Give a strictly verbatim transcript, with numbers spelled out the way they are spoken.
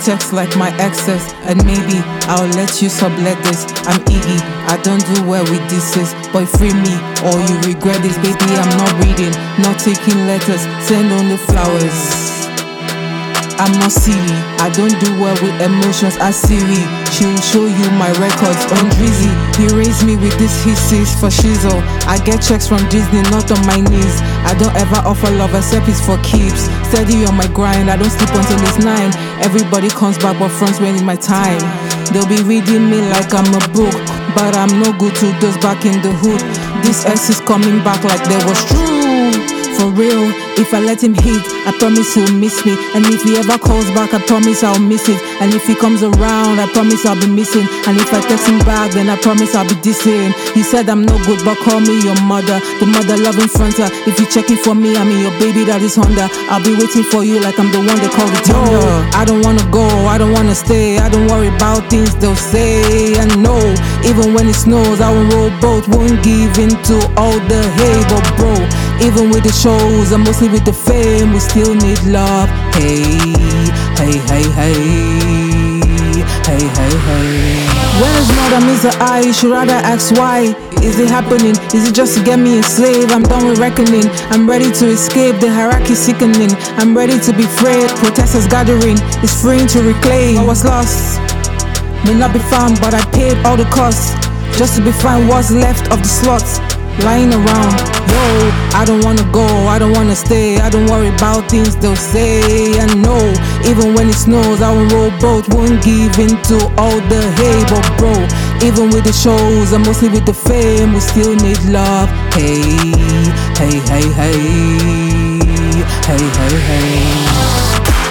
text like my exes, and maybe I'll let you sublet this. I'm Iggy, I don't do well with disses. Boy, free me or you regret this. Baby, I'm not reading, not taking letters, send only flowers. I'm not silly, I don't do well with emotions. I Siri, she will show you my records on Drizzy. He raised me with these hisses for shizzle. I get checks from Disney, not on my knees. I don't ever offer love except it's for keeps. Steady on my grind, I don't sleep until it's nine. Everybody comes back but fronts when it's my time. They'll be reading me like I'm a book, but I'm no good to those back in the hood. This ex is coming back like there was true. For real, if I let him hit, I promise he'll miss me. And if he ever calls back, I promise I'll miss it. And if he comes around, I promise I'll be missing. And if I text him back, then I promise I'll be dissing. He said I'm no good, but call me your mother, the mother loving fronter. If you checking for me, I mean your baby that is Honda. I'll be waiting for you like I'm the one they call the thunder. I don't wanna go, I don't wanna stay. I don't worry about things they'll say. And no, even when it snows, I won't roll boat. Won't give in to all the hate, but bro, even with the shows and mostly with the fame, we still need love. Hey, hey, hey, hey, hey, hey, hey. When it's not, that means the I, you should rather ask why. Is it happening? Is it just to get me enslaved? I'm done with reckoning. I'm ready to escape, the hierarchy sickening. I'm ready to be freed, protesters gathering. It's freeing to reclaim what was lost. May not be found, but I paid all the costs just to be fine what's left of the slots lying around. Yo, I don't wanna go, I don't wanna stay. I don't worry about things they'll say. And no, even when it snows, I won't roll boat. Won't give in to all the hate, but bro, even with the shows and mostly with the fame, we still need love. Hey, hey, hey, hey, hey, hey, hey.